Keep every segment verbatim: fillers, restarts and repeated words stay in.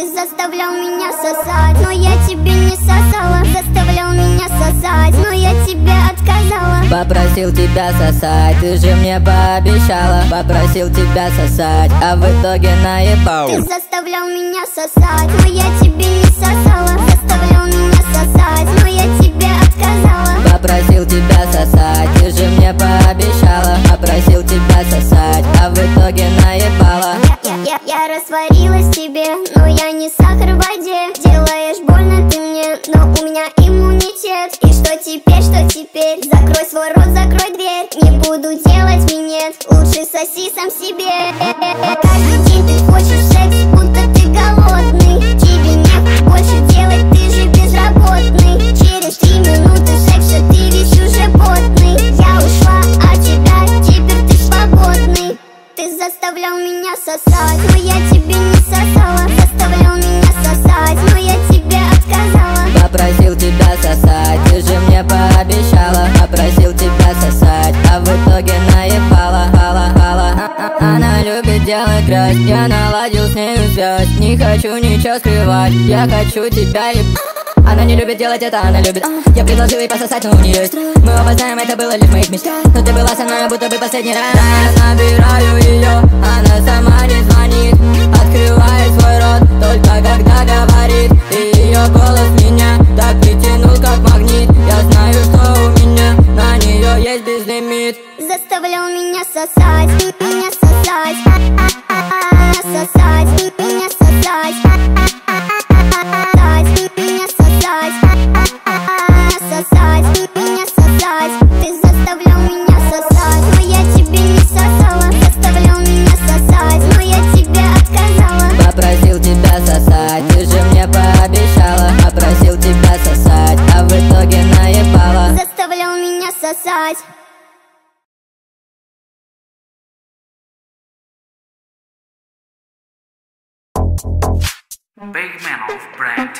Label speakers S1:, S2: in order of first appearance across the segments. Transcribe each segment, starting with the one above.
S1: Ты заставлял меня сосать, но я тебе не сосала. Заставлял меня сосать, но я тебе отказала.
S2: Попросил тебя сосать, ты же мне пообещала. Попросил тебя сосать, а в итоге наебал.
S1: Ты заставлял меня сосать, но я тебе не сосала. Заставлял меня сосать, но я тебе отказала.
S2: Попросил тебя сосать, ты же мне пообещала. Попросил тебя сосать, а в итоге наебала.
S1: Я, я, я, я растворилась в тебе, но я не сахар в воде. Делаешь больно ты мне, но у меня иммунитет. И что теперь, что теперь? Закрой свой рот, закрой дверь. Не буду делать минет, лучше соси сам себе. Каждый день ты хочешь секс, будто ты голодный. Тебе не больше делать, ты же безработный. Через три минуты секса ты весь уже потный. Я ушла от тебя, теперь ты свободный. Ты заставлял меня сосать, но я тебе не сосала. Заставлял меня сосать, но я тебе отказала.
S2: Попросил тебя сосать, ты же мне пообещала. Попросил тебя сосать, а в итоге наебала. Хала, хала. Она любит делать грязь, я наладил с нею связь. Не хочу ничего скрывать, я хочу тебя еб... Она не любит делать это, она любит. Я предложил ей пососать, но у нее есть. Мы оба знаем, это было лишь в моих мечтах. Но ты была со мной, будто бы последний раз. Я набираю ее, она сама не звонит. Открывает свой рот, только когда говорит. И ее голос меня так притянул, как магнит. Я знаю, что у меня на нее есть безлимит.
S1: Заставлял меня сосать, меня сосать, меня сосать, меня сосать, меня сосать, сосать, меня сосать. Ты заставлял меня сосать, но я тебе не сосала. Заставлял меня сосать, но я тебе отказала.
S2: Попросил тебя сосать, ты же мне пообещала. Попросил тебя сосать, а в итоге наебала.
S1: Заставлял меня сосать.
S3: Big man of brand.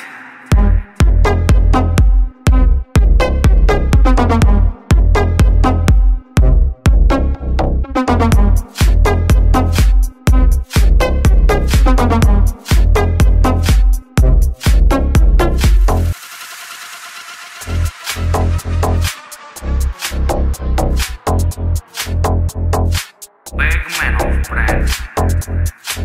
S3: Big man of brand.